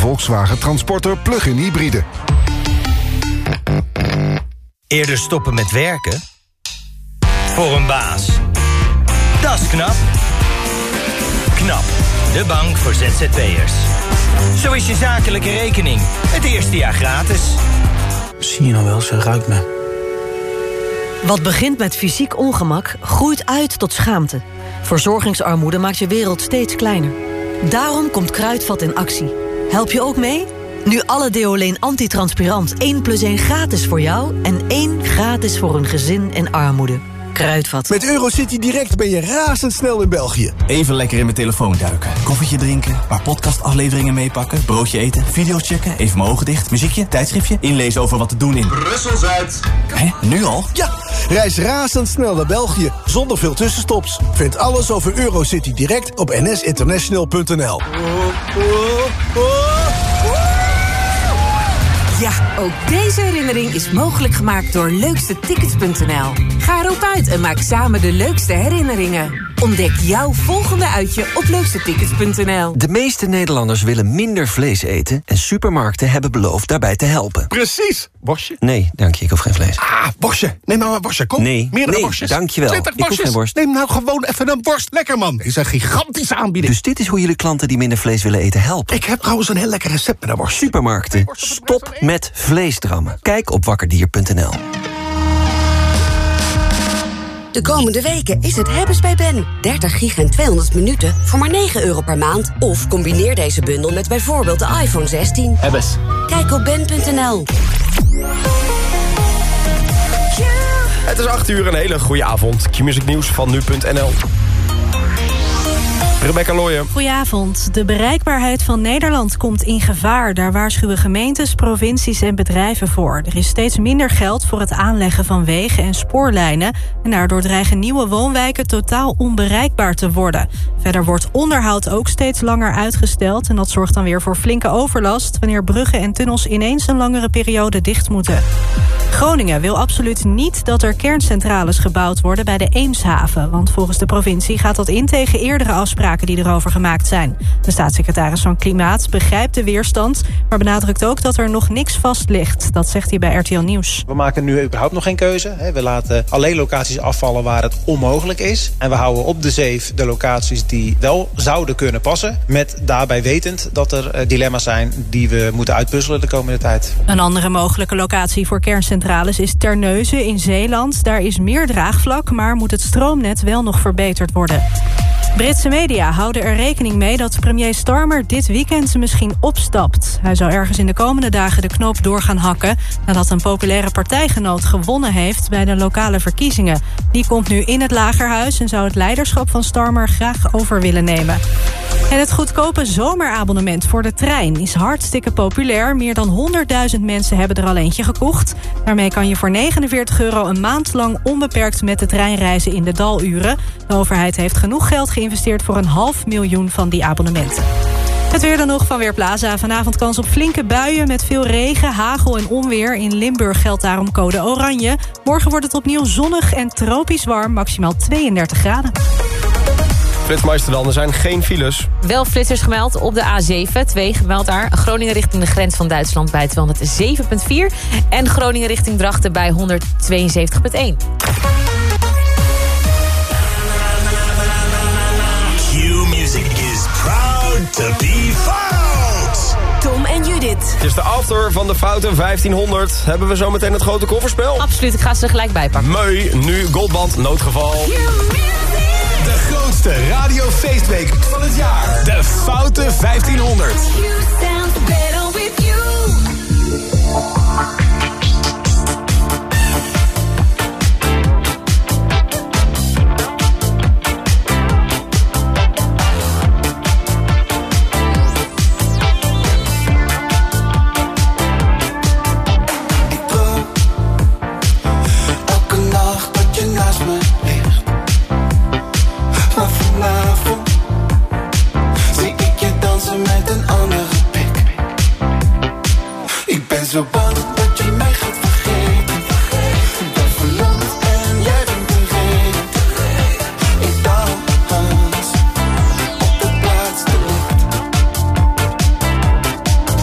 Volkswagen Transporter plug-in hybride. Eerder stoppen met werken? Voor een baas. Dat is knap. KNAP, de bank voor ZZP'ers. Zo is je zakelijke rekening het eerste jaar gratis. Zie je nou wel, ze ruikt me. Wat begint met fysiek ongemak, groeit uit tot schaamte. Verzorgingsarmoede maakt je wereld steeds kleiner. Daarom komt Kruidvat in actie. Help je ook mee? Nu alle Deoleen antitranspirant 1+1 gratis voor jou en 1 gratis voor een gezin in armoede. Kruidvat. Met Eurocity Direct ben je razendsnel in België. Even lekker in mijn telefoon duiken. Koffietje drinken, paar podcastafleveringen meepakken, broodje eten, video's checken, even mijn ogen dicht, muziekje, tijdschriftje, inlezen over wat te doen in Brussel-Zuid. Hé, nu al? Ja, reis razendsnel naar België, zonder veel tussenstops. Vind alles over Eurocity Direct op nsinternational.nl. Ja, ook deze herinnering is mogelijk gemaakt door leukstetickets.nl. Ga erop uit en maak samen de leukste herinneringen. Ontdek jouw volgende uitje op leukstetickets.nl. De meeste Nederlanders willen minder vlees eten en supermarkten hebben beloofd daarbij te helpen. Precies. Worstje? Nee, dank je, ik hoef geen vlees. Worstje. Neem nou een worstje, kom. Nee, meerdere worstjes. Dank je wel. 20 ik hoef worstjes. geen worst. Neem nou gewoon even een worst. Lekker, man. Dit is een gigantische aanbieding. Dus dit is hoe jullie klanten die minder vlees willen eten helpen. Ik heb trouwens een heel lekker recept met een worst. Supermarkten, stop met vleesdrammen. Kijk op wakkerdier.nl. De komende weken is het hebben's bij Ben. 30 gig en 200 minuten voor maar €9 per maand. Of combineer deze bundel met bijvoorbeeld de iPhone 16. Hebbes. Kijk op ben.nl. Het is 8:00, een hele goede avond. Q-music nieuws van nu.nl. Rebecca Looijen. Goedenavond. De bereikbaarheid van Nederland komt in gevaar. Daar waarschuwen gemeentes, provincies en bedrijven voor. Er is steeds minder geld voor het aanleggen van wegen en spoorlijnen. En daardoor dreigen nieuwe woonwijken totaal onbereikbaar te worden. Verder wordt onderhoud ook steeds langer uitgesteld. En dat zorgt dan weer voor flinke overlast wanneer bruggen en tunnels ineens een langere periode dicht moeten. Groningen wil absoluut niet dat er kerncentrales gebouwd worden bij de Eemshaven. Want volgens de provincie gaat dat in tegen eerdere afspraken die erover gemaakt zijn. De staatssecretaris van Klimaat begrijpt de weerstand, maar benadrukt ook dat er nog niks vast ligt. Dat zegt hij bij RTL Nieuws. We maken nu überhaupt nog geen keuze. We laten alleen locaties afvallen waar het onmogelijk is. En we houden op de zeef de locaties die wel zouden kunnen passen. Met daarbij wetend dat er dilemma's zijn die we moeten uitpuzzelen de komende tijd. Een andere mogelijke locatie voor kerncentrales is Terneuzen in Zeeland. Daar is meer draagvlak, maar moet het stroomnet wel nog verbeterd worden. Britse media houden er rekening mee dat premier Starmer dit weekend misschien opstapt. Hij zou ergens in de komende dagen de knoop door gaan hakken nadat een populaire partijgenoot gewonnen heeft bij de lokale verkiezingen. Die komt nu in het Lagerhuis en zou het leiderschap van Starmer graag over willen nemen. En het goedkope zomerabonnement voor de trein is hartstikke populair. Meer dan 100.000 mensen hebben er al eentje gekocht. Daarmee kan je voor €49 een maand lang onbeperkt met de trein reizen in de daluren. De overheid heeft genoeg geld geïnvesteerd voor 500.000 van die abonnementen. Het weer dan nog van Weerplaza. Vanavond kans op flinke buien met veel regen, hagel en onweer. In Limburg geldt daarom code oranje. Morgen wordt het opnieuw zonnig en tropisch warm, maximaal 32 graden. Flitsmeister dan, er zijn geen files. Wel flitsers gemeld op de A7, 2 gemeld daar. Groningen richting de grens van Duitsland bij 207.4. En Groningen richting Drachten bij 172.1. Q-music is proud to be fout. Tom en Judith. Het is de after van de Fouten 1500. Hebben we zo meteen het grote kofferspel? Absoluut, ik ga ze er gelijk bij pakken. Mooi, nu Goldband, noodgeval. De grootste radiofeestweek van het jaar. De Foute 1500. Zo bang dat je mij gaat vergeten. Ik ben verlamd en jij bent de reden. Ik dans op de plaats te licht.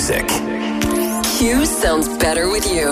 Music. Q sounds better with you.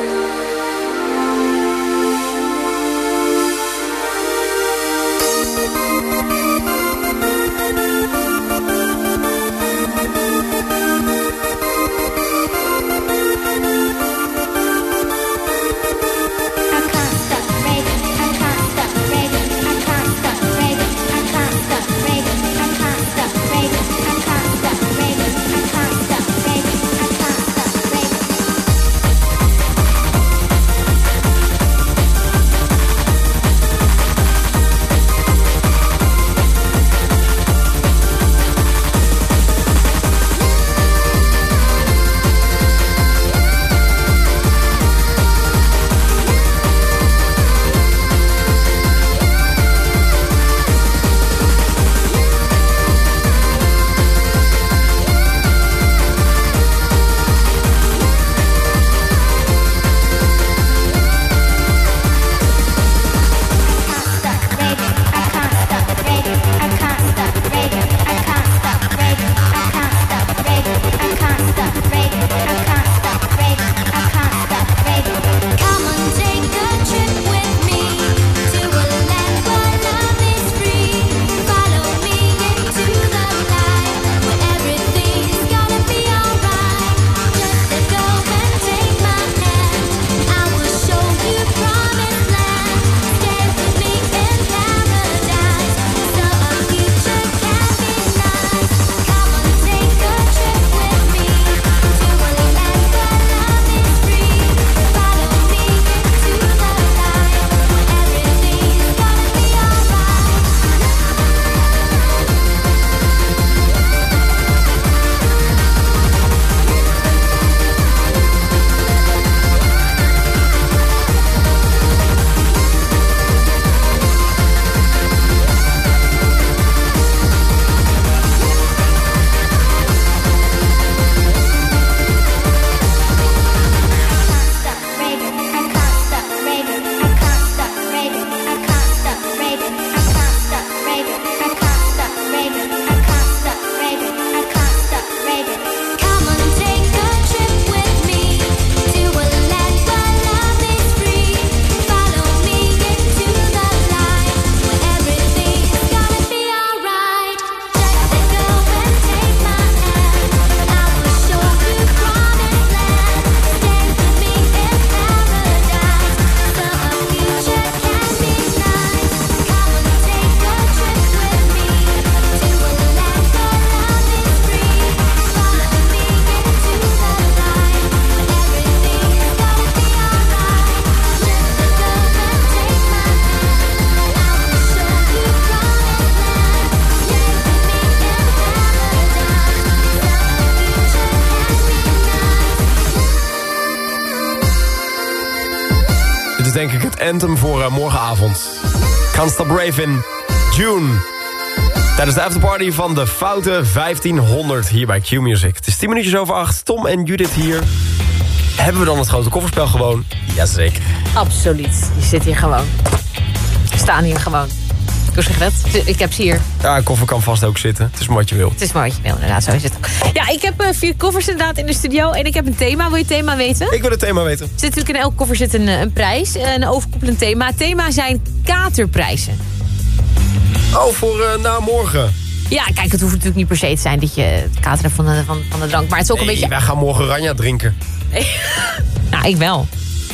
Denk ik het anthem voor morgenavond. Can't Stop Raving, June. Tijdens de afterparty van de Foute 1500 hier bij Q-Music. Het is 10 minuutjes over 8. Tom en Judith hier. Hebben we dan het grote kofferspel gewoon? Jazeker. Absoluut. Je zit hier gewoon. We staan hier gewoon. Hoe zeg je dat? Ik heb ze hier. Ja, een koffer kan vast ook zitten. Het is maar wat je wil. Het is maar wat je wil, inderdaad. Zo is het. Ja, ik heb 4 koffers inderdaad in de studio. En ik heb een thema. Wil je het thema weten? Ik wil het thema weten. Zit natuurlijk in elke koffer zit een prijs. Een overkoepelend thema. Het thema zijn katerprijzen. Oh, voor na morgen. Ja, kijk, het hoeft natuurlijk niet per se te zijn dat je het kateren van de drank. Maar het is ook een beetje... wij gaan morgen Ranja drinken. Nou, ik wel.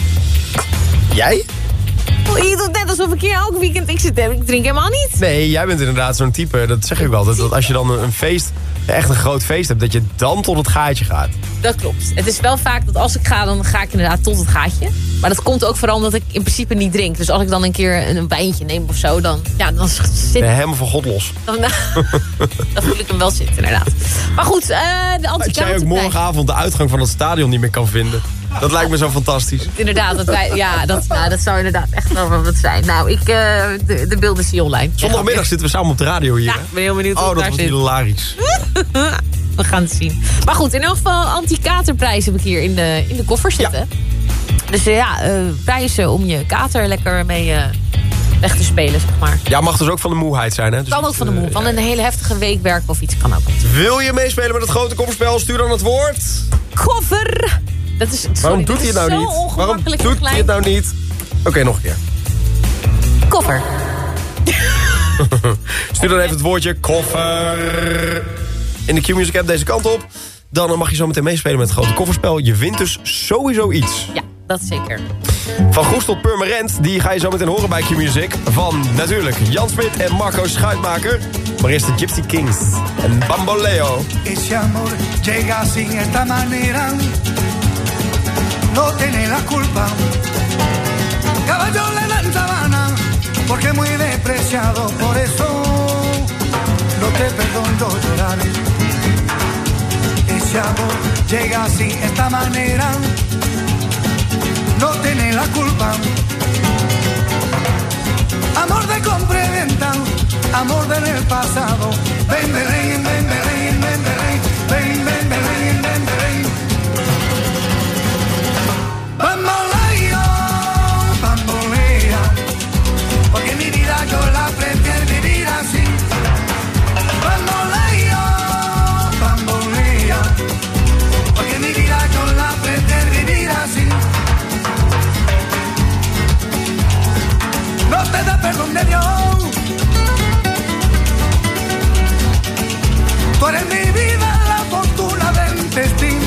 Jij? Je doet net alsof ik hier elk weekend ik drink helemaal niet. Nee, jij bent inderdaad zo'n type, dat zeg ik wel. Dat als je dan een feest, echt een groot feest hebt, dat je dan tot het gaatje gaat. Dat klopt. Het is wel vaak dat als ik ga, dan ga ik inderdaad tot het gaatje. Maar dat komt ook vooral omdat ik in principe niet drink. Dus als ik dan een keer een wijntje neem of zo, dan zit ik... helemaal van God los. Dan voel ik hem wel zitten, inderdaad. Maar goed, de anti-katerprijs. Dat jij ook morgenavond de uitgang van het stadion niet meer kan vinden. Dat lijkt me zo fantastisch. Inderdaad, dat zou inderdaad echt wel wat zijn. Nou, de beelden zie je online. Zondagmiddag zitten we samen op de radio hier. Ja, ik ben heel benieuwd hoe dat wordt hilarisch. We gaan het zien. Maar goed, in elk geval anti-katerprijs heb ik hier in de koffer zitten. Ja. Dus prijzen om je kater lekker mee weg te spelen, zeg maar. Ja, mag dus ook van de moeheid zijn, hè? Dus kan ook van de moe. Van een hele heftige week werken of iets kan ook. Wil je meespelen met het grote kofferspel? Stuur dan het woord... Koffer! Dat is, sorry, waarom doet hij het nou niet? Waarom doet hij het nou niet? Oké, nog een keer. Koffer. Stuur dan even het woordje koffer in de Q-Music app deze kant op. Dan mag je zo meteen meespelen met het grote kofferspel. Je wint dus sowieso iets. Ja, dat zeker. Van Goes tot Purmerend, die ga je zo meteen horen bij Q-Music. Van natuurlijk Jan Smit en Marco Schuitmaker. Maar eerst de Gypsy Kings en Bamboleo. Ese amor llega así esta manera. No tiene la culpa. Caballo le dan sabana. Porque muy despreciado. Por eso no te perdono llorar. Ese amor llega así esta manera. No tiene la culpa. Amor de compra y venta, amor del pasado. Ven, ven, ven, ven, ven, ven, ven, ven, ven, ven, ven, ven. Bamboleo, bambolea, porque mi vida yo la prefiero vivir así. Bamboleo, bambolea, porque mi vida yo la prefiero vivir así. No te da perdón de Dios. Tú eres mi vida, la fortuna del destino.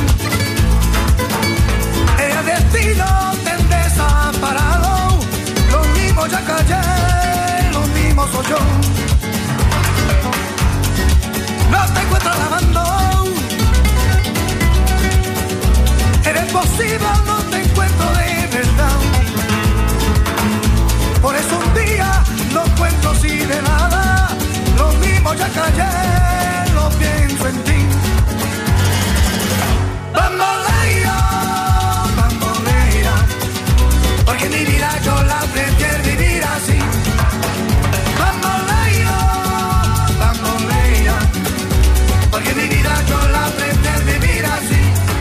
El destino te desaparado. Lo mismo ya callé, lo mismo soy yo. No te encuentro lavando. Eres posible, no te encuentro de verdad. Por eso un día no cuento así de nada. Lo mismo ya callé, lo pienso en ti. Bambolea, bambolea, porque mi vida yo la prefiero vivir así. Bambolea, bambolea, porque mi vida yo la prefiero vivir así.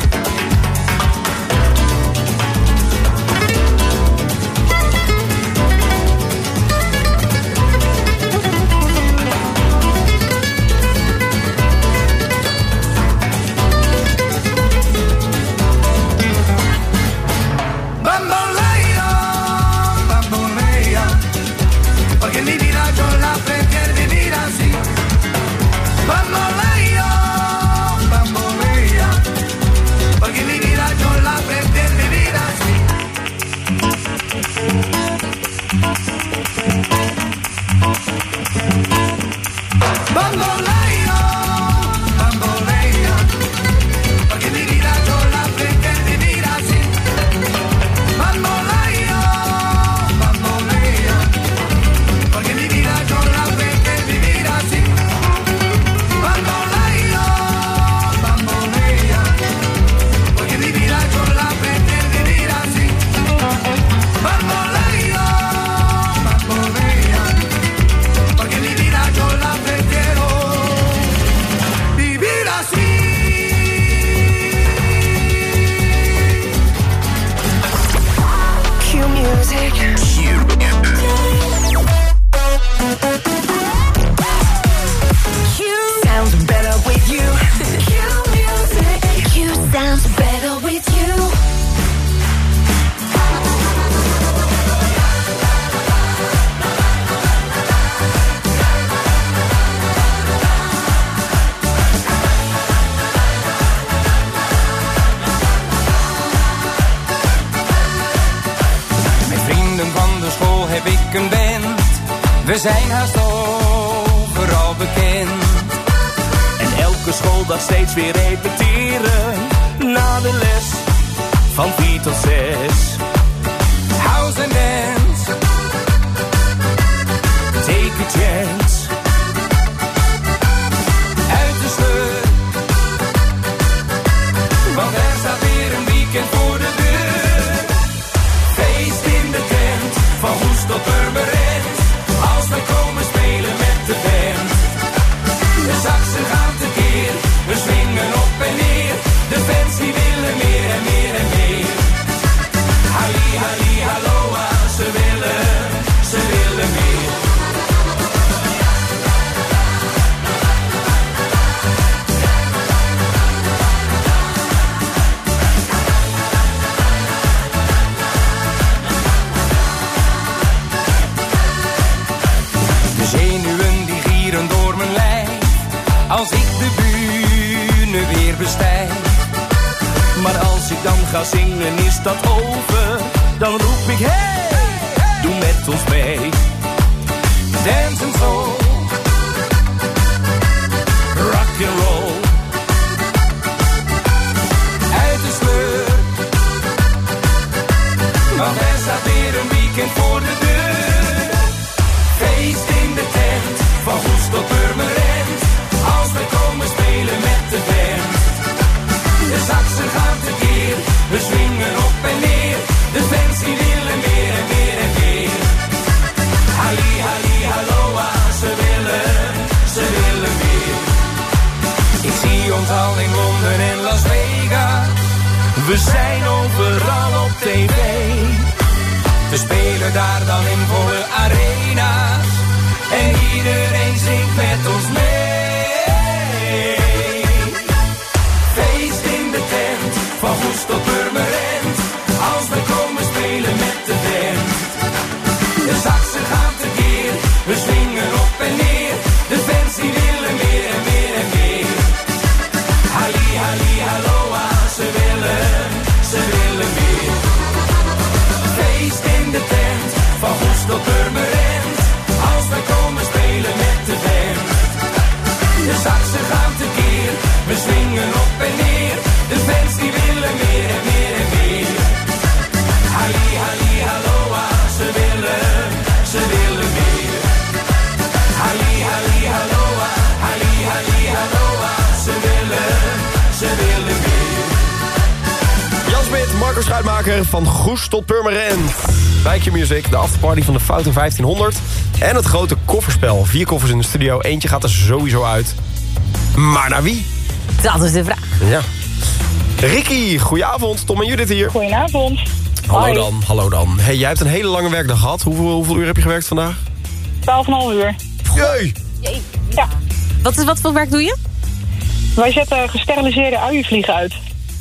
We zijn haast overal bekend. En elke schooldag steeds weer repeteren. Na de les van 4 tot 6. House and dance. Take a chance. Uit de sleur. Want er staat weer een weekend voor de deur. Feest in de tent. Van Goes tot Purmerend. Als wij komen spelen met de band. De saxen gaan tekeer. We swingen op en neer. De fans die willen meer en meer en meer. Hij de bühne weer bestijg. Maar als ik dan ga zingen is dat over. Dan roep ik hey, doe met ons mee. Dance and soul, rock and roll. Uit de sleur, want er staat weer een weekend voor de deur. Feest in de tent, van Goes tot Purmerend. Als we komen spelen met de band. De saxen gaan tekeer, we swingen op en neer. De fans die willen meer en meer en meer. Halli, halli, halloa, ze willen meer. Ik zie ons al in Londen en Las Vegas. We zijn overal op tv. We spelen daar dan in volle arena's. En iedereen zingt met ons mee. Feest in de tent, van Goes tot Purmerend. Als we komen spelen met de band. De saxen gaan tekeer, we swingen op en neer. De fans die willen meer en meer en meer. Halli, halli, halloa, ze willen meer. Feest in de tent, van Goes tot Purmerend. Als we komen spelen met de band. De saxen gaan tekeer, we swingen op en neer. De fans die willen meer en meer en meer. Halli, halli, halloa, ze willen meer. Halli, halli, halloa, halli, halli, halloa, ze willen meer. Jan Smit, Marco Schuitmaker van Goes tot Purmerend. Bij Q-Music, de afterparty van de Foute 1500. En het grote kofferspel. 4 koffers in de studio, eentje gaat er sowieso uit. Maar naar wie? Dat is de vraag. Ja. Ricky, goedenavond. Tom en Judith hier. Goedenavond. Hallo dan. Hey, jij hebt een hele lange werkdag gehad. Hoeveel uur heb je gewerkt vandaag? 12,5 uur. Jee! Ja. Wat voor werk doe je? Wij zetten gesteriliseerde uienvliegen uit.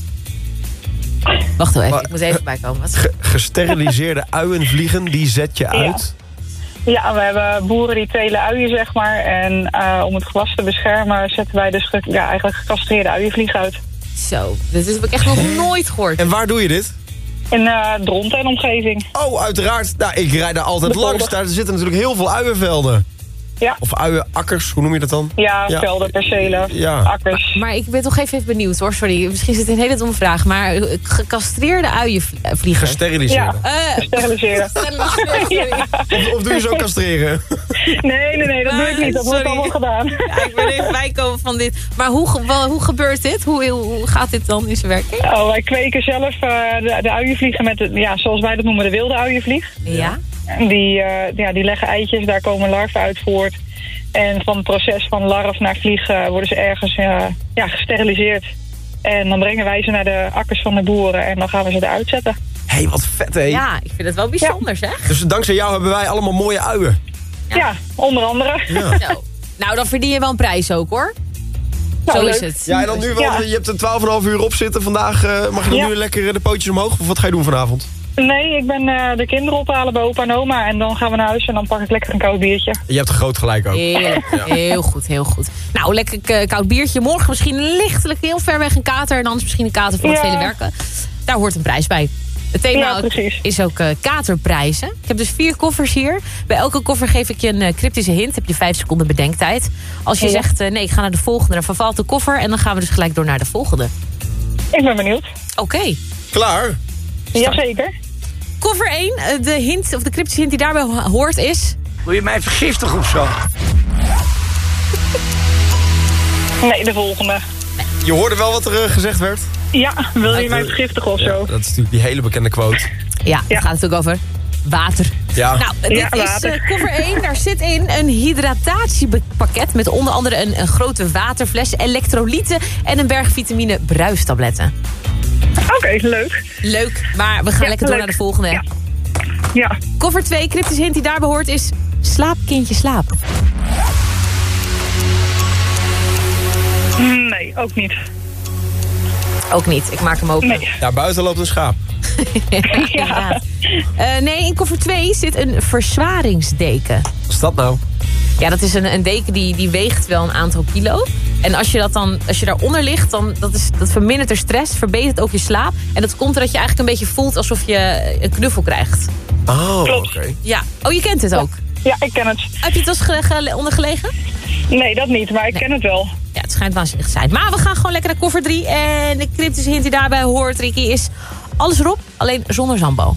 Wacht even, ik moet even bijkomen. Gesteriliseerde uienvliegen, die zet je uit? Ja, we hebben boeren die telen uien, zeg maar. En om het gewas te beschermen zetten wij dus eigenlijk gecastreerde uienvliegen uit. Zo, dit heb ik echt nog nooit gehoord. En waar doe je dit? In Dronten en omgeving. Oh, uiteraard. Nou, ik rijd daar altijd langs. Daar zitten natuurlijk heel veel uienvelden. Ja. Of uienakkers, hoe noem je dat dan? Ja, velden, percelen, akkers. Maar ik ben toch even benieuwd hoor, sorry. Misschien zit het een hele domme vraag. Maar gecastreerde uienvliegen. Gesteriliseren. Ja, gesteriliseren. Of doe je zo castreren? Nee, dat doe ik niet. Dat wordt allemaal gedaan. Ja, ik ben even bijkomen van dit. Maar hoe gebeurt dit? Hoe gaat dit dan in zijn werking? Oh, wij kweken zelf de uienvliegen met, zoals wij dat noemen, de wilde uienvlieg. Ja. Die leggen eitjes, daar komen larven uit voort. En van het proces van larf naar vlieg worden ze ergens gesteriliseerd. En dan brengen wij ze naar de akkers van de boeren en dan gaan we ze eruit zetten. Hé, wat vet hé. Ja, ik vind het wel bijzonder zeg. Dus dankzij jou hebben wij allemaal mooie uien. Ja, onder andere. Ja. Zo. Nou, dan verdien je wel een prijs ook hoor. Nou, zo leuk. is het. Ja, en dan nu wel, je hebt er 12,5 uur op zitten. Vandaag mag je dan nu lekker de pootjes omhoog. Of wat ga je doen vanavond? Nee, ik ben de kinderen ophalen bij opa en oma. En dan gaan we naar huis en dan pak ik lekker een koud biertje. Je hebt een groot gelijk ook. Heel goed, heel goed. Nou, lekker koud biertje. Morgen misschien lichtelijk heel ver weg een kater. En anders misschien een kater voor het vele werken. Daar hoort een prijs bij. Het thema is ook katerprijzen. Ik heb dus 4 koffers hier. Bij elke koffer geef ik je een cryptische hint. Heb je 5 seconden bedenktijd. Als je zegt, nee, ik ga naar de volgende, dan vervalt de koffer. En dan gaan we dus gelijk door naar de volgende. Ik ben benieuwd. Oké. Klaar? Jazeker. Koffer 1, de hint, of de cryptische hint die daarbij hoort is... Wil je mij vergiftigen of zo? Nee, de volgende. Je hoorde wel wat er gezegd werd? Ja, wil je mij vergiftigen of zo? Dat is natuurlijk die hele bekende quote. Ja, het gaat natuurlijk over water. Ja. Nou, dit is koffer 1. Daar zit in een hydratatiepakket... met onder andere een grote waterfles, elektrolyten... en een berg vitamine bruistabletten. Oké, leuk. Leuk, maar we gaan lekker door naar de volgende. Ja. Koffer 2, cryptische hint die daarbij hoort is... slaap, kindje, slaap. Nee, ook niet. Ook niet, ik maak hem open. Nee. Ja, buiten loopt een schaap. Inderdaad. Nee, in koffer 2 zit een verzwaringsdeken. Wat is dat nou? Ja, dat is een deken die weegt wel een aantal kilo. En als je daaronder ligt, dan dat vermindert de stress, verbetert ook je slaap. En dat komt doordat je eigenlijk een beetje voelt alsof je een knuffel krijgt. Oh, oké. Ja. Oh, je kent het ook? Ja, ik ken het. Heb je het wel eens onder gelegen? Nee, dat niet, maar ik ken het wel. Ja, het schijnt waanzinnig te zijn. Maar we gaan gewoon lekker naar koffer 3. En de cryptische hint die daarbij hoort, Ricky, is alles erop, alleen zonder Zambo.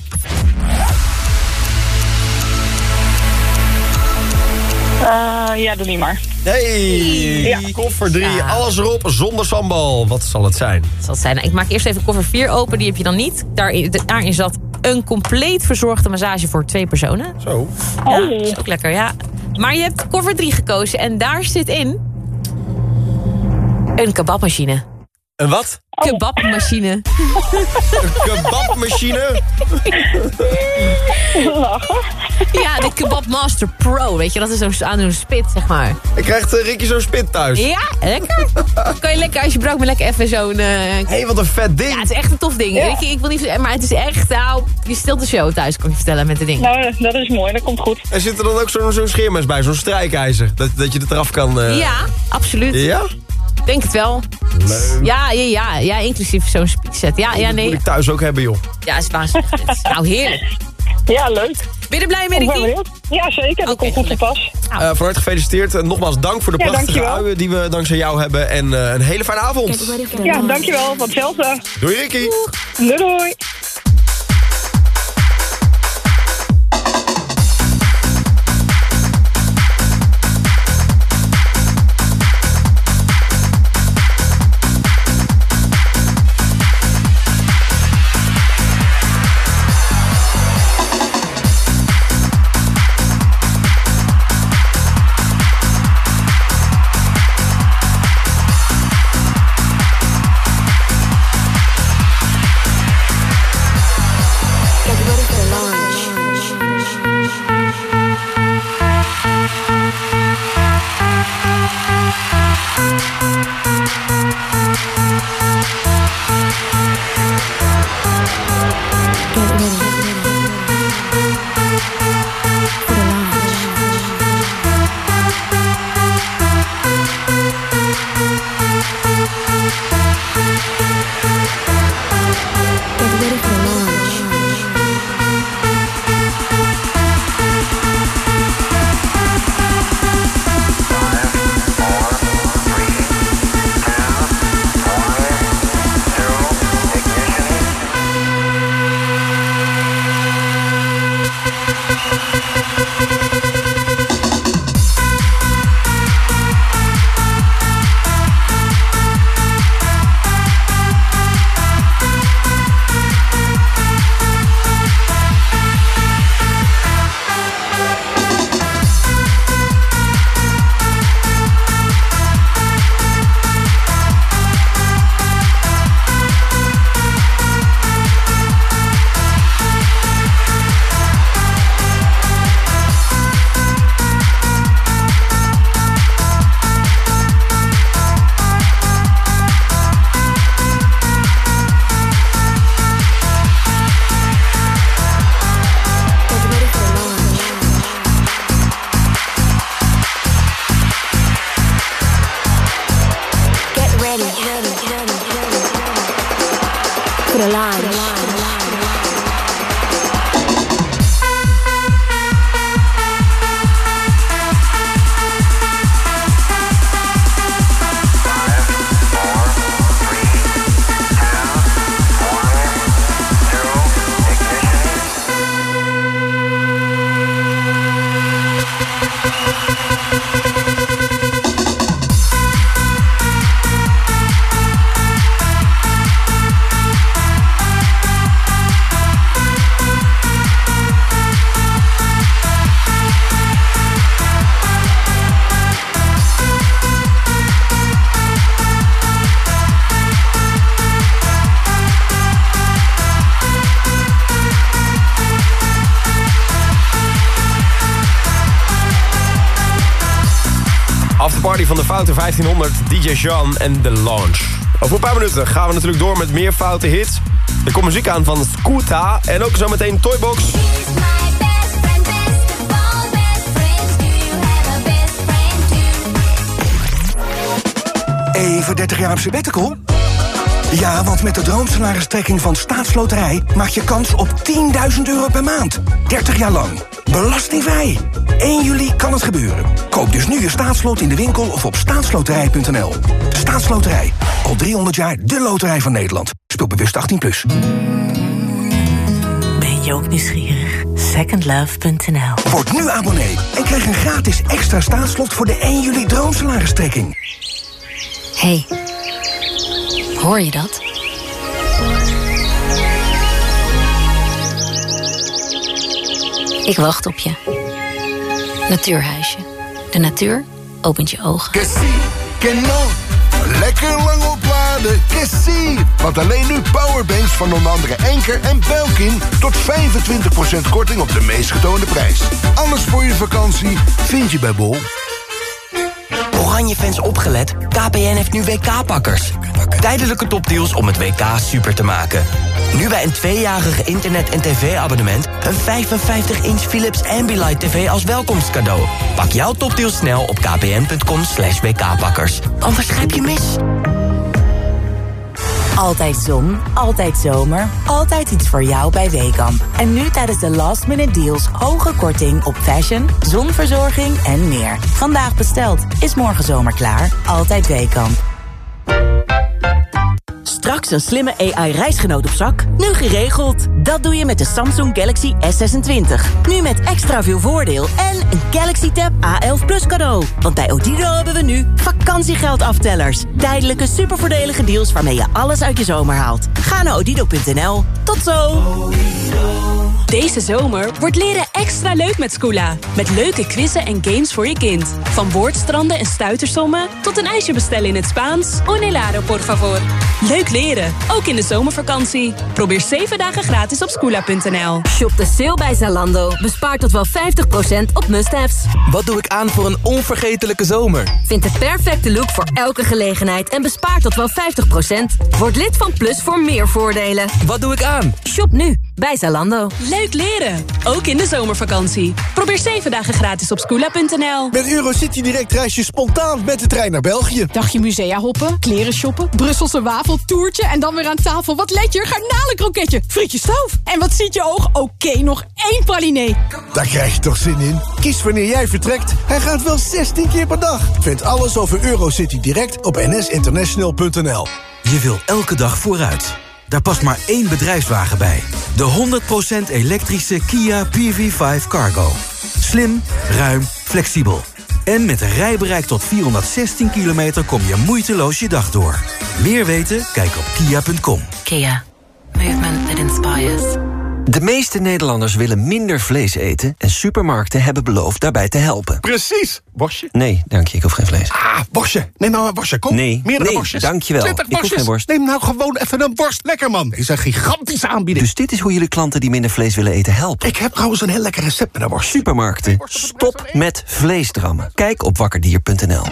Ja, doe niet maar. Hey, koffer 3, alles erop, zonder sambal. Wat zal het zijn? Wat zal het zijn? Nou, ik maak eerst even koffer 4 open, die heb je dan niet. Daarin zat een compleet verzorgde massage voor 2 personen. Zo. Ja, dat is ook lekker, ja. Maar je hebt koffer 3 gekozen en daar zit in een kebabmachine. Een wat? Kebabmachine. Een kebabmachine? Ja, de Kebabmaster Pro, weet je, dat is aan zo'n spit, zeg maar. Ik krijg Ricky zo'n spit thuis. Ja, lekker. Kan je lekker, als je brood, maar lekker even zo'n... Hé, wat een vet ding. Ja, het is echt een tof ding. Ja. Ik wil niet, maar het is echt, je stilt de show thuis, kan ik je vertellen, met het ding. Nou, dat is mooi, dat komt goed. En zit er dan ook zo'n scheermes bij, zo'n strijkijzer? Dat je het eraf kan... Ja, absoluut. Ja? Denk het wel. Leuk. Ja, inclusief zo'n speedset. Ja, nee. Dat moet ik thuis ook hebben, joh. Ja, is waanzinnig. Nou, heerlijk. Ja, leuk. Ben je er blij mee, Ricky? Ja, zeker. Dat komt goed te pas. Van harte gefeliciteerd. En nogmaals dank voor de prachtige uien die we dankzij jou hebben. En een hele fijne avond. Ja, dankjewel. Van hetzelfde. Doei, Ricky. Doei. Afterparty van de Foute 1500, DJ Jean en The Launch. Over een paar minuten gaan we natuurlijk door met meer Foute hits. Er komt muziek aan van Scooter en ook zometeen Toybox. Even 30 jaar op sabbatical? Ja, want met de droomsalaristrekking van Staatsloterij maak je kans op €10.000 per maand. 30 jaar lang. Belastingvrij. 1 juli kan het gebeuren. Koop dus nu je staatslot in de winkel of op staatsloterij.nl. Staatsloterij. Al 300 jaar de loterij van Nederland. Speel bewust 18+. Ben je ook nieuwsgierig? Secondlove.nl. Word nu abonnee en krijg een gratis extra staatslot voor de 1 juli droomsalaristrekking. Hey, hoor je dat? Ik wacht op je. Natuurhuisje. De natuur opent je ogen. Que sí, que no. Lekker lang opladen, que sí. Want alleen nu powerbanks van onder andere Enker en Belkin tot 25% korting op de meest getoonde prijs. Alles voor je vakantie vind je bij Bol. Oranje-fans opgelet, KPN heeft nu WK-pakkers. Tijdelijke topdeals om het WK super te maken. Nu bij een 2-jarige internet- en tv-abonnement... een 55-inch Philips Ambilight TV als welkomstcadeau. Pak jouw topdeals snel op kpn.com/WK-pakkers. Anders grijp je mis. Altijd zon, altijd zomer, altijd iets voor jou bij Weekamp. En nu tijdens de last minute deals hoge korting op fashion, zonverzorging en meer. Vandaag besteld, is morgen zomer klaar. Altijd Weekamp. Straks een slimme AI-reisgenoot op zak? Nu geregeld. Dat doe je met de Samsung Galaxy S26. Nu met extra veel voordeel en een Galaxy Tab A11 Plus cadeau. Want bij Odido hebben we nu vakantiegeldaftellers. Tijdelijke supervoordelige deals waarmee je alles uit je zomer haalt. Ga naar odido.nl. Tot zo! Deze zomer wordt leren extra leuk met Scoola. Met leuke quizzen en games voor je kind. Van woordstranden en stuitersommen tot een ijsje bestellen in het Spaans. Un helado, por favor. Leuk leren, ook in de zomervakantie. Probeer 7 dagen gratis op Scoola.nl. Shop de sale bij Zalando. Bespaar tot wel 50% op must-haves. Wat doe ik aan voor een onvergetelijke zomer? Vind de perfecte look voor elke gelegenheid en bespaar tot wel 50%. Word lid van Plus voor meer voordelen. Wat doe ik aan? Shop nu bij Zalando. Leuk leren, ook in de zomervakantie. Probeer 7 dagen gratis op Scoola.nl. Met Eurocity Direct reis je spontaan met de trein naar België. Dagje musea hoppen, kleren shoppen, Brusselse wafeltoertje en dan weer aan tafel. Wat let je? Garnalenkroketje, frietje stoof. En wat ziet je oog? Oké, nog 1 pralinee. Daar krijg je toch zin in? Kies wanneer jij vertrekt. Hij gaat wel 16 keer per dag. Vind alles over Eurocity Direct op nsinternational.nl. Je wil elke dag vooruit. Daar past maar 1 bedrijfswagen bij. De 100% elektrische Kia PV5 Cargo. Slim, ruim, flexibel. En met een rijbereik tot 416 kilometer kom je moeiteloos je dag door. Meer weten? Kijk op kia.com. Kia. Movement that inspires. De meeste Nederlanders willen minder vlees eten... en supermarkten hebben beloofd daarbij te helpen. Precies. Worstje? Nee, dank je, ik hoef geen vlees. Worstje. Neem nou een worstje, kom. Meerdere worstjes. Dankjewel. 20 ik hoef geen worst. Neem nou gewoon even een worst. Lekker, man. Dit is een gigantische aanbieding. Dus dit is hoe jullie klanten die minder vlees willen eten helpen? Ik heb trouwens een heel lekker recept met een worst. Supermarkten, stop met vleesdrammen. Kijk op wakkerdier.nl.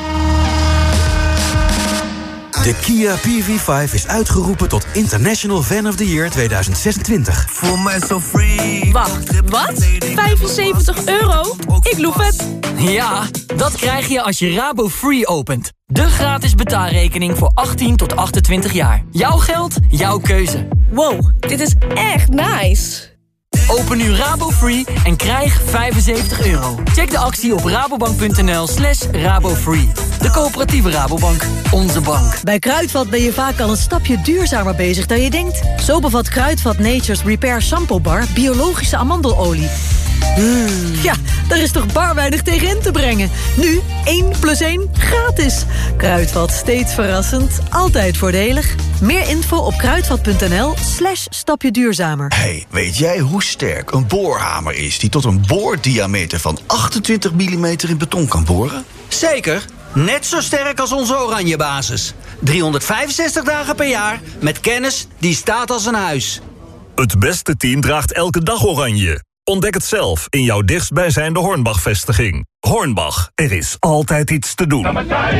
De Kia PV5 is uitgeroepen tot International Fan of the Year 2026. Wacht, wat? €75? Ik loef het. Ja, dat krijg je als je Rabo Free opent. De gratis betaalrekening voor 18 tot 28 jaar. Jouw geld, jouw keuze. Wow, dit is echt nice. Open nu Rabo Free en krijg €75. Check de actie op rabobank.nl/rabofree. De coöperatieve Rabobank, onze bank. Bij Kruidvat ben je vaak al een stapje duurzamer bezig dan je denkt. Zo bevat Kruidvat Nature's Repair Shampoo Bar biologische amandelolie. Ja, daar is toch bar weinig tegen in te brengen. Nu 1 + 1 gratis. Kruidvat, steeds verrassend, altijd voordelig. Meer info op kruidvat.nl/stapje duurzamer. Hey, weet jij hoe sterk een boorhamer is die tot een boordiameter van 28 mm in beton kan boren? Zeker. Net zo sterk als onze oranje basis. 365 dagen per jaar met kennis die staat als een huis. Het beste team draagt elke dag oranje. Ontdek het zelf in jouw dichtstbijzijnde Hornbach-vestiging. Hornbach, er is altijd iets te doen.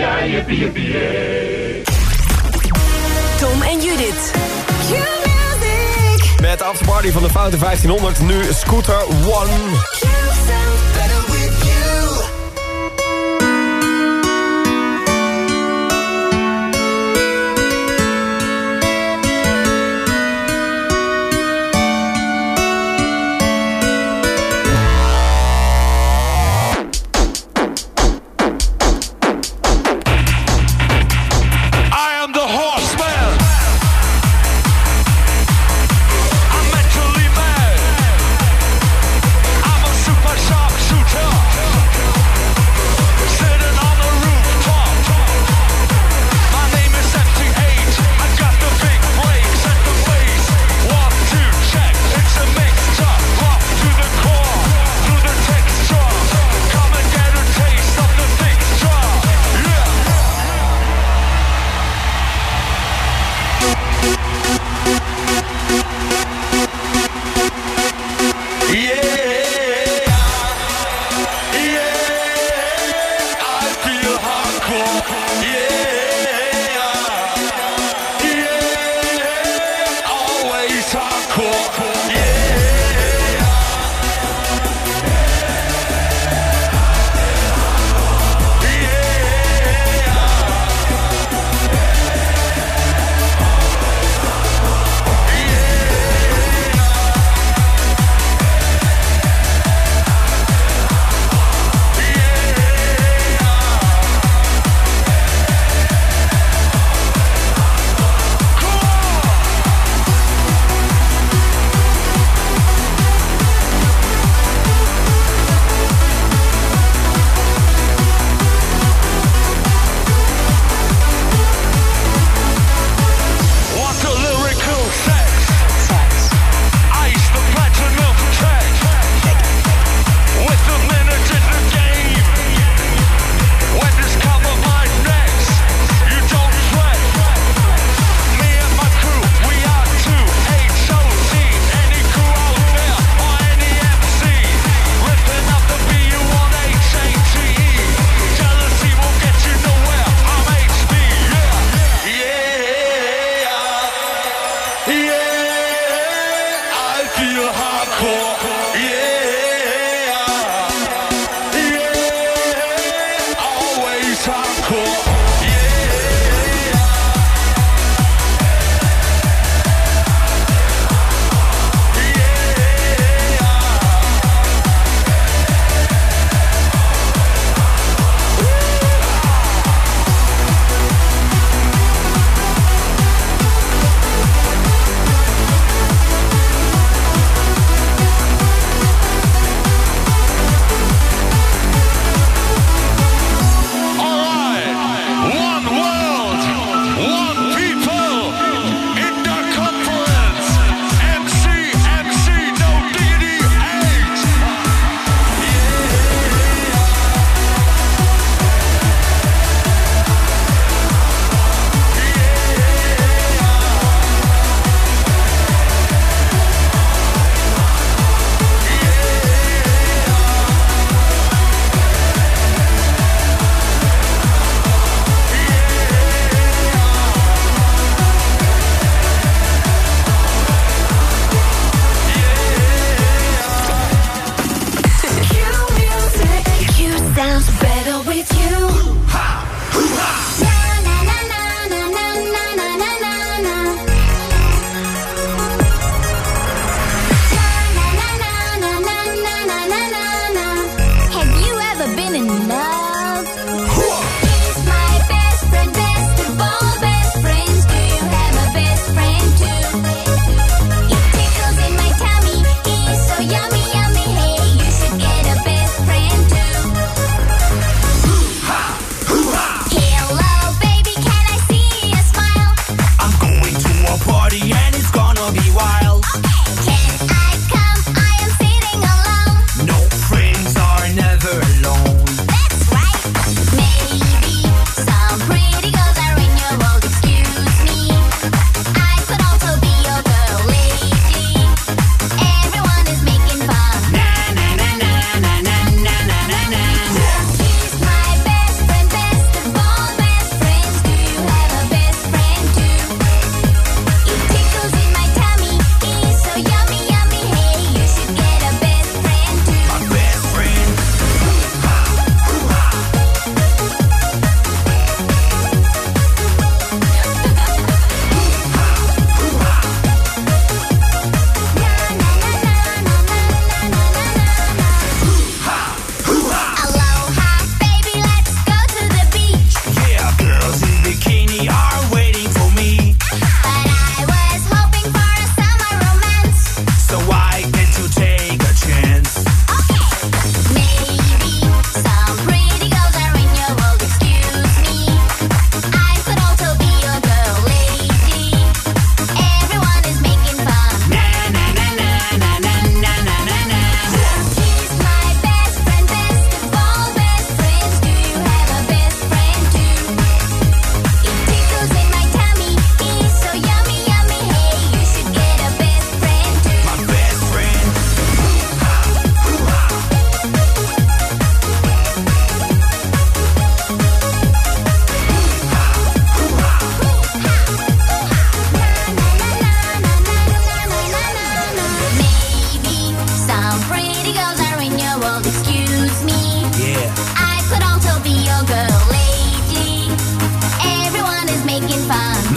Tom en Judith. Met de afterparty van de Foute 1500, nu Scooter One.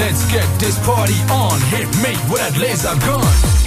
let's get this party on. Hit me with that laser gun.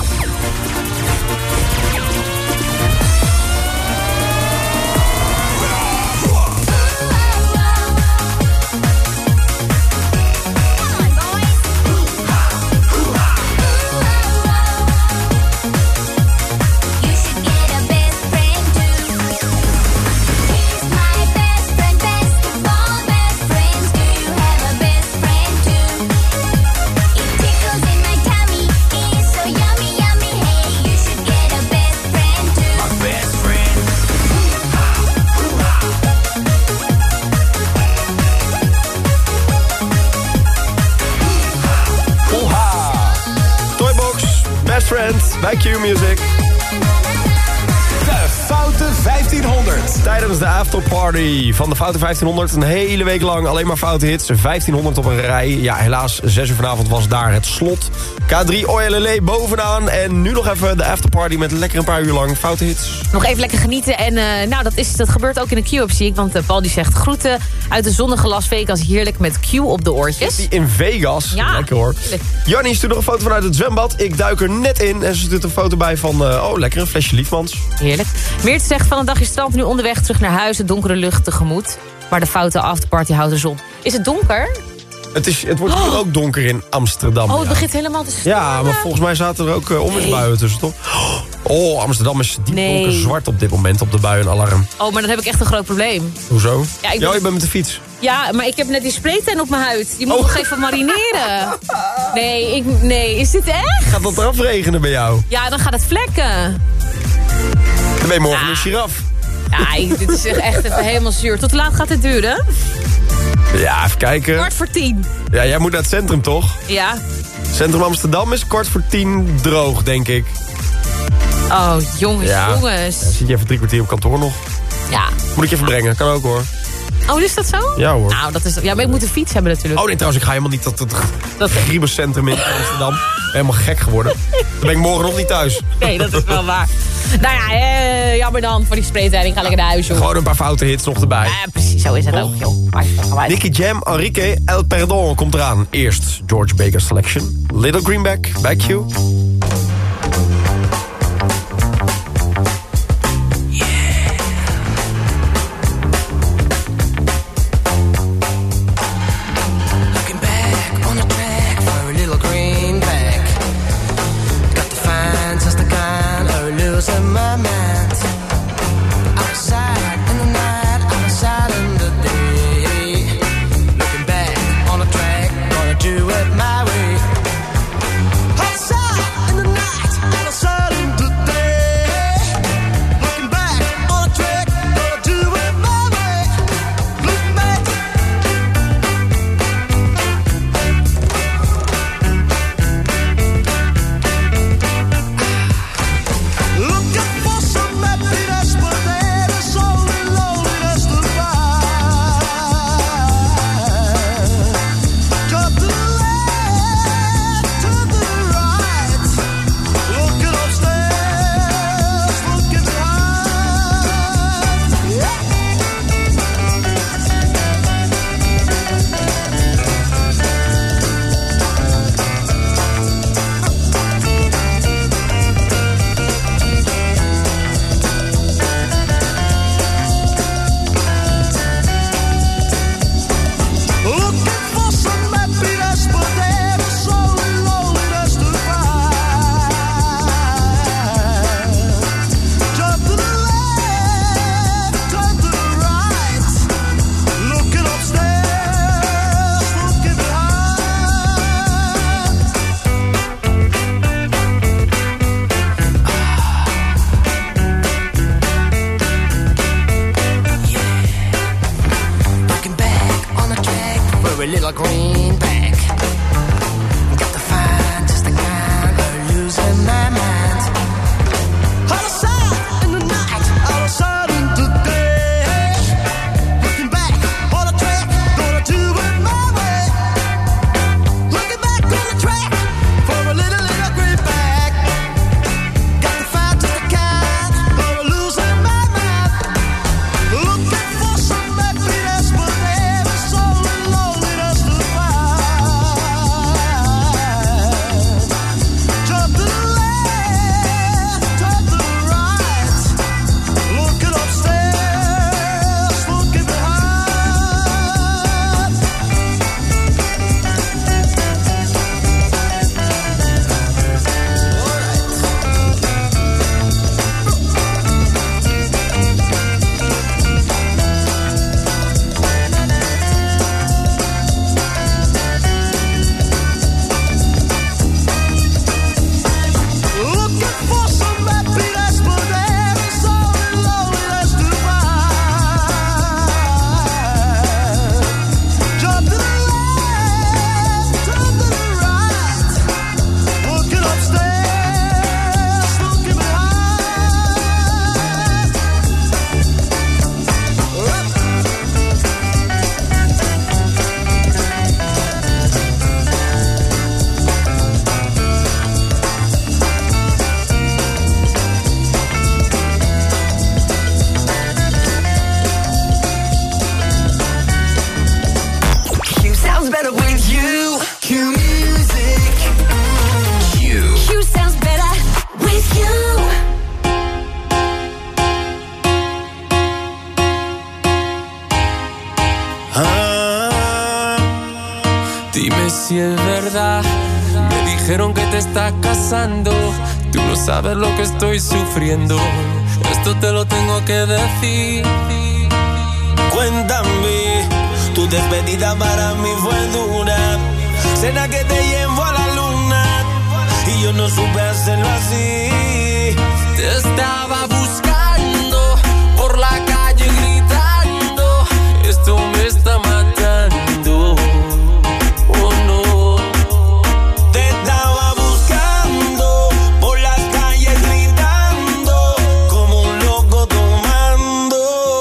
Bij Q-Music. De Foute 1500. Tijdens de afterparty van de Foute 1500. Een hele week lang alleen maar foute hits. 1500 op een rij. Ja, helaas, 6 uur vanavond was daar het slot. K3 OLLE bovenaan. En nu nog even de afterparty met lekker een paar uur lang foute hits. Nog even lekker genieten. En dat gebeurt ook in de Q-up, zie ik. Want Paul die zegt groeten uit de zonnige Las Vegas. Heerlijk met Q op de oortjes. Die in Vegas. Ja, lekker hoor. Jannie stuurt nog een foto vanuit het zwembad. Ik duik er net in. En ze stuurt een foto bij van, lekker een flesje Liefmans. Heerlijk. Meert zegt van een dagje strand, nu onderweg terug naar huis. De donkere lucht tegemoet. Maar de foute afterparty houdt de zon. Is het donker? Het wordt hier ook donker in Amsterdam. Oh, het begint helemaal te staan. Ja, maar volgens mij zaten er ook onweersbuien tussen, toch? Oh, Amsterdam is diep donker zwart op dit moment op de buienalarm. Oh, maar dan heb ik echt een groot probleem. Hoezo? Ja, je bent met de fiets. Ja, maar ik heb net die spraytan op mijn huid. Die moet nog even marineren. Nee, is dit echt? Gaat dat eraf regenen bij jou? Ja, dan gaat het vlekken. Dan ben je morgen een giraf. Ja, dit is echt even helemaal zuur. Tot laat gaat het duren? Ja, even kijken. 9:45. Ja, jij moet naar het centrum, toch? Ja. Centrum Amsterdam is 9:45 droog, denk ik. Oh, jongens. Ja, zit je even 3 kwartier op kantoor nog? Ja. Moet ik je even brengen? Kan ook, hoor. Oh, is dat zo? Ja, hoor. Nou, dat is... Ja, maar ik moet een fiets hebben natuurlijk. Oh, nee, trouwens, ik ga helemaal niet dat Griebuscentrum in Amsterdam. Ik ben helemaal gek geworden. Dan ben ik morgen nog niet thuis. Nee, dat is wel waar. Nou ja, jammer dan voor die spraytan. Ik ga lekker naar huis, joh. Gewoon een paar foute hits nog erbij. Ja, precies, zo is het ook, joh. Nicky Jam, Enrique, El Perdón komt eraan. Eerst George Baker's Selection. Little Greenback, bij Q. Do it my way. Outside si es verdad. Me dijeron que te estás casando. Tú no sabes lo que estoy sufriendo. Esto te lo tengo que decir. Cuéntame, tu despedida para mí fue dura. Cena que te llevo a la luna y yo no supe hacerlo así. Te estaba buscando por la calle gritando. Esto me está matando. Oh no. Te estaba buscando por las calles gritando como un loco tomando.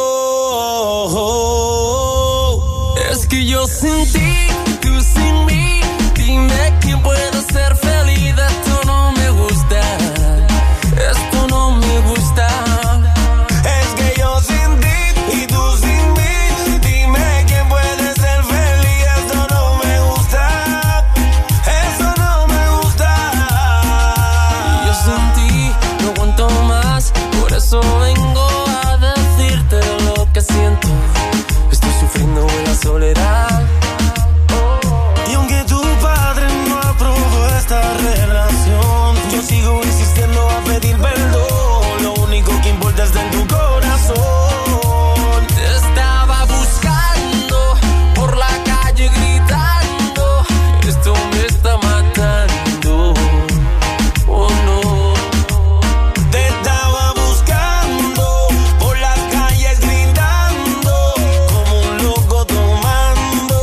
Es que yo sin ti, tú sin mí. Dime quién puede ser feliz. Esto no me gusta. Esto no me gusta. Es que yo sin ti y tú sin mí. Dime quién puede ser feliz. Esto no me gusta. Eso no me gusta. Yo sin ti no aguanto más. Por eso vengo a decirte lo que siento. Estoy sufriendo en la soledad. Y aunque tu padre no aprobó esta relación, yo sigo insistiendo a pedir perdón. Lo único que importa está en tu corazón. Te estaba buscando por la calle gritando. Esto me está matando. Oh no. Te estaba buscando por las calles gritando como un loco tomando.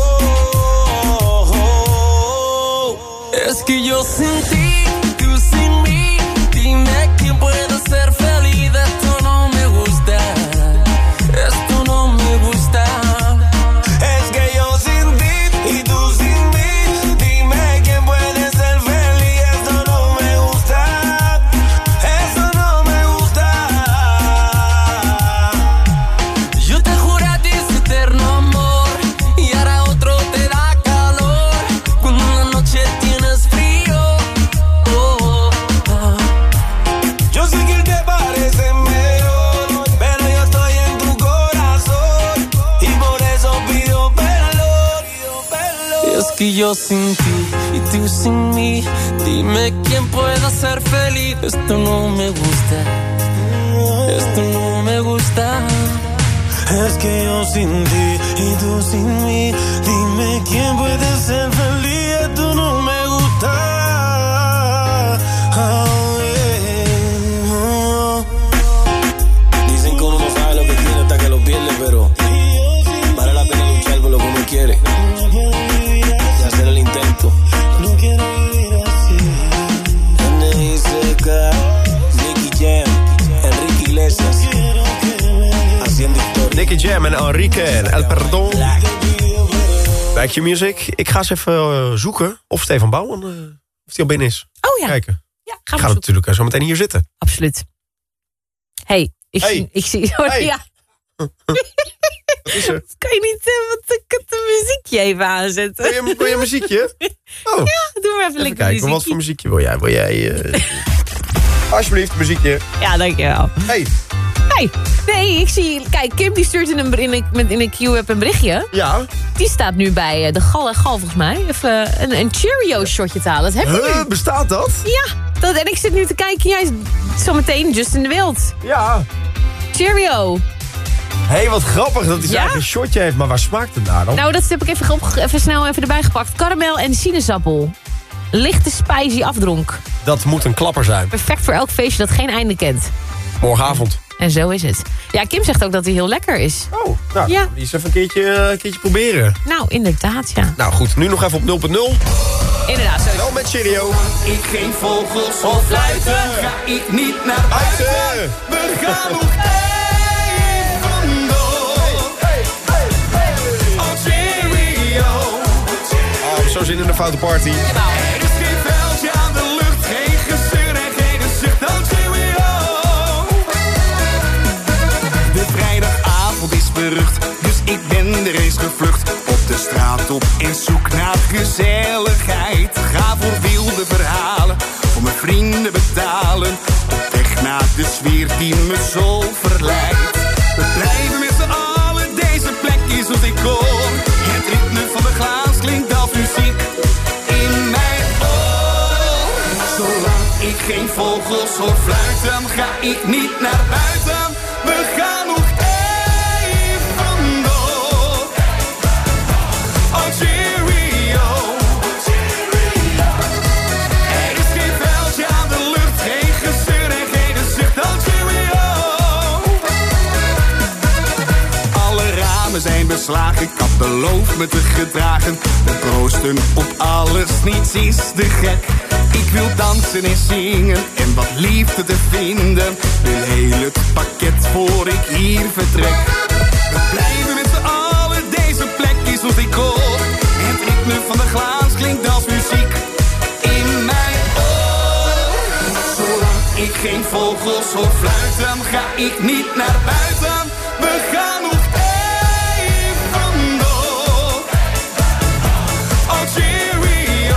Es que yo sin ti, tú sin mí. Dime quién puede ser feliz. Esto no me gusta. Esto no me gusta. Es que yo sin ti y tú sin mí. Dime quién puede ser feliz. Esto no me gusta. Eso no me gusta. Yo te juro a ti es eterno amor. Y ahora otro te da calor. Cuando en la noche tienes frío. Oh, oh. Yo sé que él te parece mejor, pero yo estoy en tu corazón y por eso pido perdón. Es que yo sin ti y tú sin mí. Dime quién pueda ser feliz. Esto no me gusta. Esto no me gusta. Es que yo sin ti y tú sin mí. Dime quién puede ser feliz. Esto no me gusta. Dicen que uno no sabe lo que tiene hasta que lo pierde, pero vale la pena luchar por lo que uno quiere y hacer el intento. No quiero vivir así. N.I.C.K. Nicky Jam, Enrique Iglesias, haciendo historia. Nicky Jam en Enrique en El Perdón. Bij Q-Music. Ik ga eens even zoeken of Stefan Bouwman of die al binnen is. Oh ja. Kijken. Ja, Ik ga natuurlijk zo meteen hier zitten. Absoluut. Ik zie... Hey. Ja. Wat is er? Kan je niet wat een muziekje even aanzetten? Wil je een muziekje? Oh. Ja, doe maar even lekker Kijken, muziekje. wat voor muziekje wil jij? Wil jij alsjeblieft, muziekje. Ja, dankjewel. Hey. Nee, ik zie... Kijk, Kim die stuurt in een Q-app een berichtje. Ja. Die staat nu bij de Gal volgens mij. Even een Cheerio-shotje te halen. Dat heb je nu. Bestaat dat? Ja, en ik zit nu te kijken. Jij zometeen Justin de Wild. Ja. Cheerio. Hé, wat grappig dat hij zijn eigen shotje heeft. Maar waar smaakt het naar dan? Nou, dat heb ik even snel erbij gepakt. Karamel en sinaasappel. Lichte spicy afdronk. Dat moet een klapper zijn. Perfect voor elk feestje dat geen einde kent. Morgenavond. En zo is het. Ja, Kim zegt ook dat hij heel lekker is. Oh, nou, die eens even een keertje proberen. Nou, inderdaad, ja. Nou goed, nu nog even op 0.0. Inderdaad, zo. Wel met Cheerio. Ik geen vogels of fluiten, ga ik niet naar buiten. We gaan nog even door. Oh, Cheerio. Oh, zo zin in de foute party. Er is geen vuiltje aan de lucht, geen gezeur en geen zucht. Oh, Cheerio. De vrijdagavond is berucht, dus ik ben er eens gevlucht. Op de straat op en zoek naar gezelligheid. Ga voor wilde verhalen, voor mijn vrienden betalen. Op weg naar de sfeer die me zo verleidt. We blijven met z'n allen, deze plek is ons decor. Het ritme van de glaas klinkt als muziek. geen vogels hoor fluiten, ga ik niet naar buiten. We gaan nog even door. Oh cheerio. Er is geen veldje aan de lucht, geen gezeur en geen gezicht. Oh cheerio. Alle ramen zijn beslagen, ik had beloofd me te gedragen. We proosten op alles, niets is te gek. Ik wil dansen en zingen en wat liefde te vinden. Wil heel het pakket voor ik hier vertrek. We blijven met z'n allen, deze plek is ons decor. Het ritme van de glaas klinkt als muziek in mijn oor. Zolang ik geen vogels hoor fluiten, ga ik niet naar buiten. We gaan nog even door. Oh cheerio.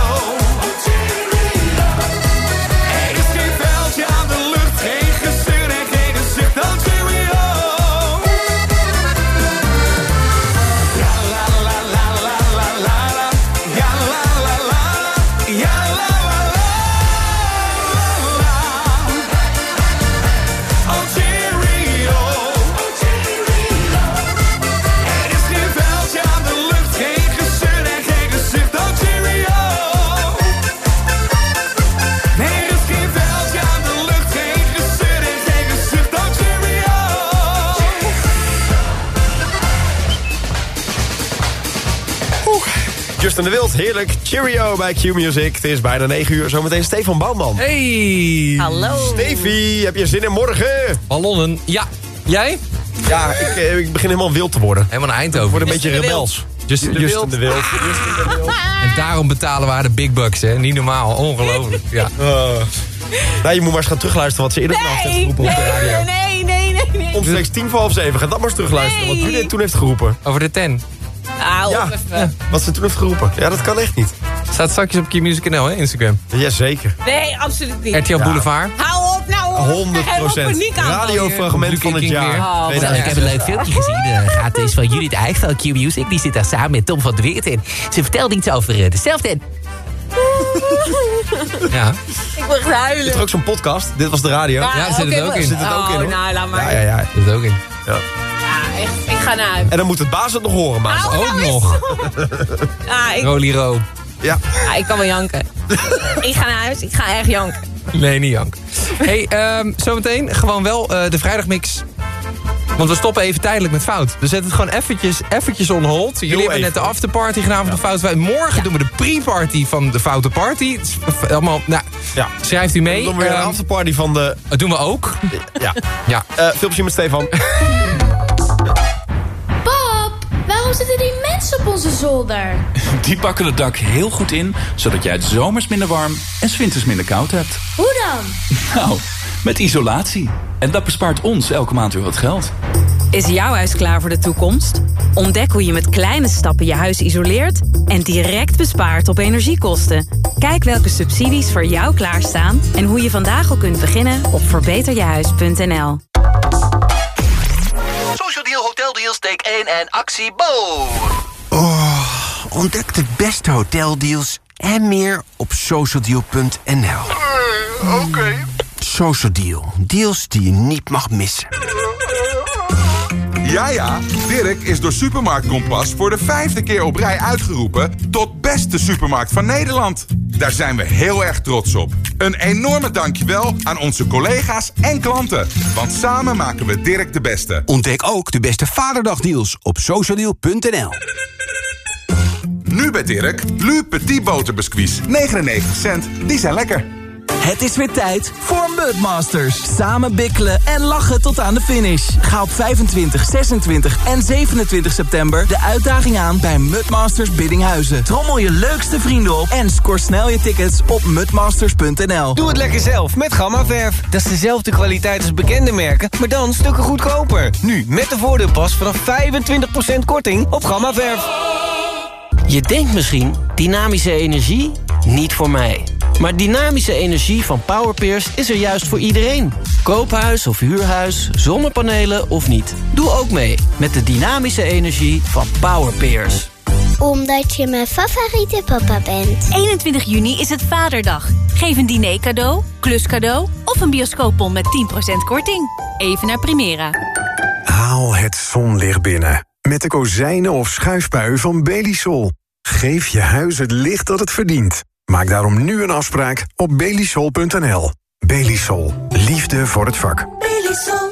Er is geen veldje aan de lucht, geen gezeur en geen gezicht. Oh cheerio. Ja la la la la la la la. Ja la la la la. Ja la la la la. Oh cheerio. Er is geen veldje aan de lucht, geen gezeur en geen gezicht. Oh cheerio. Nee, er is geen veldje aan de lucht, geen gezeur en geen gezicht. Oh cheerio. Justin de Wild, heerlijk. Cheerio bij Q-Music. Het is bijna 9 uur. Zometeen Stefan Bouwman. Hey! Hallo. Stefie, heb je zin in morgen? Ballonnen, ja. Jij? Ja, ik begin helemaal wild te worden. Helemaal naar Eindhoven. Word een beetje rebels. Justin de Wild. de Wild. En daarom betalen we haar de big bucks, hè. Niet normaal, ongelooflijk. Ja. Nou, je moet maar eens gaan terugluisteren wat ze eerder vanavond heeft geroepen op de radio. Nee. Omstreeks 6:10. Ga dat maar eens terugluisteren wat Judith toen heeft geroepen. Over de 10. Ja, wat ze toen heeft geroepen. Ja, dat kan echt niet. Staat straks op Q-Music.nl, hè, Instagram. Jazeker. Nee, absoluut niet. RTL Boulevard. Hou op nou. 100%. Radiofragment van het jaar. Oh, ik heb een leuk filmpje gezien. Gaat dus van Judith Eijk van Q-Music. Die zit daar samen met Tom van der Weert in. Ze vertelt iets over de self-ten. Ja. Ik wil echt huilen. Is er ook zo'n podcast? Dit was de radio. Ja, daar zit het ook in. Zit het ook in, hoor. Nou, laat maar. Ja. Zit het ook in. Ja. Ja, echt. Ik ga naar huis. En dan moet het baas het nog horen, maar ook nog. Rolie Ro. Ja. Ik kan wel janken. Ik ga naar huis. Ik ga echt janken. Nee, niet jank. Hey, zometeen gewoon wel de vrijdagmix. Want we stoppen even tijdelijk met Fout. We zetten het gewoon eventjes on hold. Jullie hebben net de afterparty gedaan van de Fout. Morgen doen we de pre-party van de Foute Party. Het is allemaal, nou, schrijft u mee. Dan doen we weer een afterparty van de... Dat doen we ook. Ja. Filmpje met Stefan. Pap, waarom zitten die mensen op onze zolder? Die pakken het dak heel goed in, zodat jij het zomers minder warm en 's winters minder koud hebt. Hoe dan? Nou, met isolatie. En dat bespaart ons elke maand weer wat geld. Is jouw huis klaar voor de toekomst? Ontdek hoe je met kleine stappen je huis isoleert en direct bespaart op energiekosten. Kijk welke subsidies voor jou klaarstaan en hoe je vandaag al kunt beginnen op verbeterjehuis.nl. Social Deal Hotel Deals take 1 en actie Bo. Ontdek de beste hoteldeals en meer op socialdeal.nl. Oké. Social Deal. Deals die je niet mag missen. Ja, Dirk is door Supermarkt Kompas voor de 5e keer op rij uitgeroepen tot beste supermarkt van Nederland. Daar zijn we heel erg trots op. Een enorme dankjewel aan onze collega's en klanten. Want samen maken we Dirk de beste. Ontdek ook de beste Vaderdagdeals op socialdeal.nl. Nu bij Dirk, Lu Petit boterbiscuits, 99 cent. Die zijn lekker. Het is weer tijd voor Mudmasters. Samen bikkelen en lachen tot aan de finish. Ga op 25, 26 en 27 september de uitdaging aan bij Mudmasters Biddinghuizen. Trommel je leukste vrienden op en scoor snel je tickets op mudmasters.nl. Doe het lekker zelf met Gamma-verf. Dat is dezelfde kwaliteit als bekende merken, maar dan stukken goedkoper. Nu met de voordeelpas vanaf 25% korting op Gamma-verf. Je denkt misschien, dynamische energie? Niet voor mij. Maar dynamische energie van Powerpeers is er juist voor iedereen. Koophuis of huurhuis, zonnepanelen of niet. Doe ook mee met de dynamische energie van Powerpeers. Omdat je mijn favoriete papa bent. 21 juni is het Vaderdag. Geef een diner cadeau, kluscadeau of een bioscoopbon met 10% korting. Even naar Primera. Haal het zonlicht binnen. Met de kozijnen of schuifpui van Belisol. Geef je huis het licht dat het verdient. Maak daarom nu een afspraak op belisol.nl. Belisol. Liefde voor het vak. Belisol.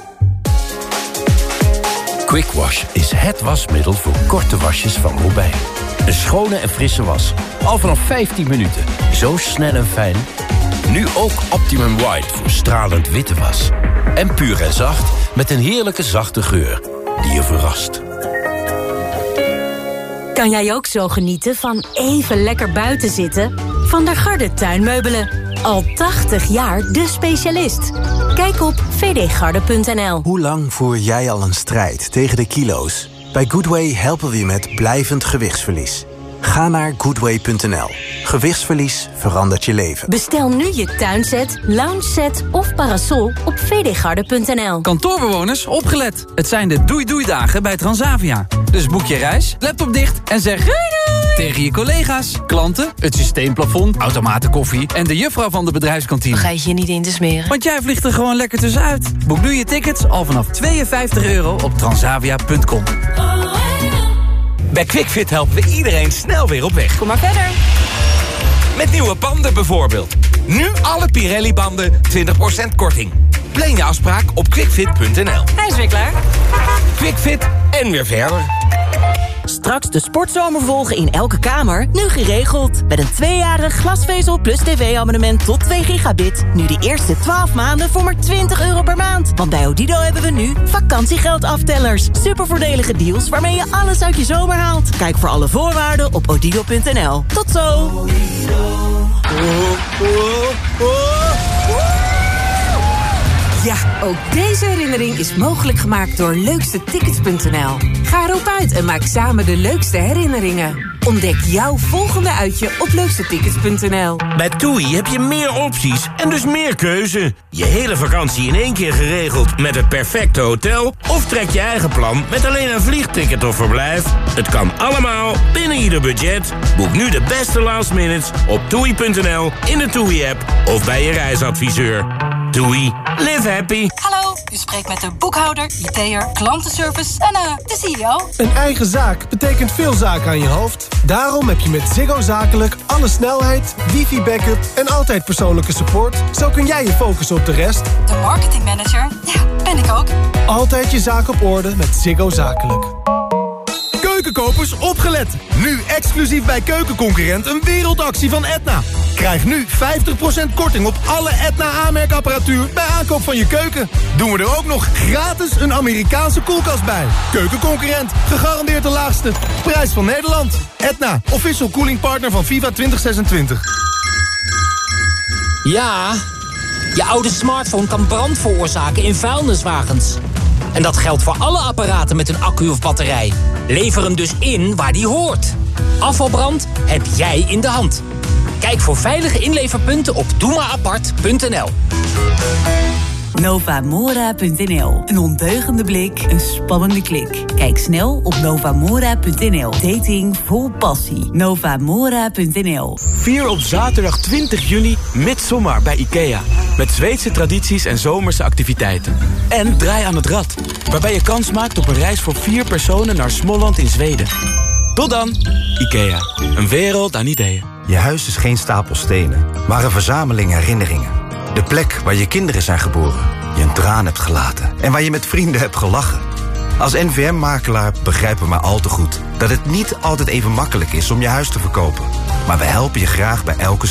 Quick Wash is het wasmiddel voor korte wasjes van Robijn. Een schone en frisse was. Al vanaf 15 minuten. Zo snel en fijn. Nu ook Optimum White voor stralend witte was. En puur en zacht met een heerlijke zachte geur die je verrast. Kan jij ook zo genieten van even lekker buiten zitten? Van der Garde Tuinmeubelen. Al 80 jaar de specialist. Kijk op vdgarde.nl. Hoe lang voer jij al een strijd tegen de kilo's? Bij Goodway helpen we je met blijvend gewichtsverlies. Ga naar goodway.nl. Gewichtsverlies verandert je leven. Bestel nu je tuinset, loungeset of parasol op vdgarde.nl. Kantoorbewoners, opgelet. Het zijn de doei-doei-dagen bij Transavia. Dus boek je reis, laptop dicht en zeg doei doei tegen je collega's, klanten, het systeemplafond, automaten koffie en de juffrouw van de bedrijfskantine. Vergeet je niet in te smeren. Want jij vliegt er gewoon lekker tussenuit. Boek nu je tickets al vanaf €52 op transavia.com. Bij QuickFit helpen we iedereen snel weer op weg. Kom maar verder. Met nieuwe banden bijvoorbeeld. Nu alle Pirelli-banden 20% korting. Plan je afspraak op quickfit.nl. Hij is weer klaar. QuickFit en weer verder. Straks de sportzomer volgen in elke kamer, nu geregeld. Met een 2-jarig glasvezel plus tv-abonnement tot 2 gigabit. Nu de eerste 12 maanden voor maar €20 per maand. Want bij Odido hebben we nu vakantiegeldaftelers. Supervoordelige deals waarmee je alles uit je zomer haalt. Kijk voor alle voorwaarden op odido.nl. Tot zo! Ja, ook deze herinnering is mogelijk gemaakt door leukstetickets.nl. Ga erop uit en maak samen de leukste herinneringen. Ontdek jouw volgende uitje op leukstetickets.nl. Bij TUI heb je meer opties en dus meer keuze. Je hele vakantie in één keer geregeld met het perfecte hotel? Of trek je eigen plan met alleen een vliegticket of verblijf? Het kan allemaal binnen ieder budget. Boek nu de beste last minutes op TUI.nl, in de TUI-app of bij je reisadviseur. TUI. Live happy. Hallo, u spreekt met de boekhouder, IT'er, klantenservice en de CEO. Een eigen zaak betekent veel zaken aan je hoofd. Daarom heb je met Ziggo Zakelijk alle snelheid, wifi-backup en altijd persoonlijke support. Zo kun jij je focussen op de rest. De marketingmanager, ja, ben ik ook. Altijd je zaak op orde met Ziggo Zakelijk. Keukenkopers, opgelet! Nu exclusief bij Keukenconcurrent een wereldactie van Etna. Krijg nu 50% korting op alle Etna aanmerkapparatuur bij aankoop van je keuken. Doen we er ook nog gratis een Amerikaanse koelkast bij. Keukenconcurrent, gegarandeerd de laagste. Prijs van Nederland. Etna, official cooling partner van FIFA 2026. Ja, je oude smartphone kan brand veroorzaken in vuilniswagens. En dat geldt voor alle apparaten met een accu of batterij. Lever hem dus in waar die hoort. Afvalbrand heb jij in de hand. Kijk voor veilige inleverpunten op doemaapart.nl. Novamora.nl. Een ondeugende blik, een spannende klik. Kijk snel op Novamora.nl. Dating vol passie. Novamora.nl. Vier op zaterdag 20 juni Midsommar bij IKEA. Met Zweedse tradities en zomerse activiteiten. En Draai aan het Rad, waarbij je kans maakt op een reis voor 4 personen naar Småland in Zweden. Tot dan, IKEA. Een wereld aan ideeën. Je huis is geen stapel stenen, maar een verzameling herinneringen. De plek waar je kinderen zijn geboren, je een traan hebt gelaten en waar je met vrienden hebt gelachen. Als NVM-makelaar begrijpen we maar al te goed dat het niet altijd even makkelijk is om je huis te verkopen. Maar we helpen je graag bij elke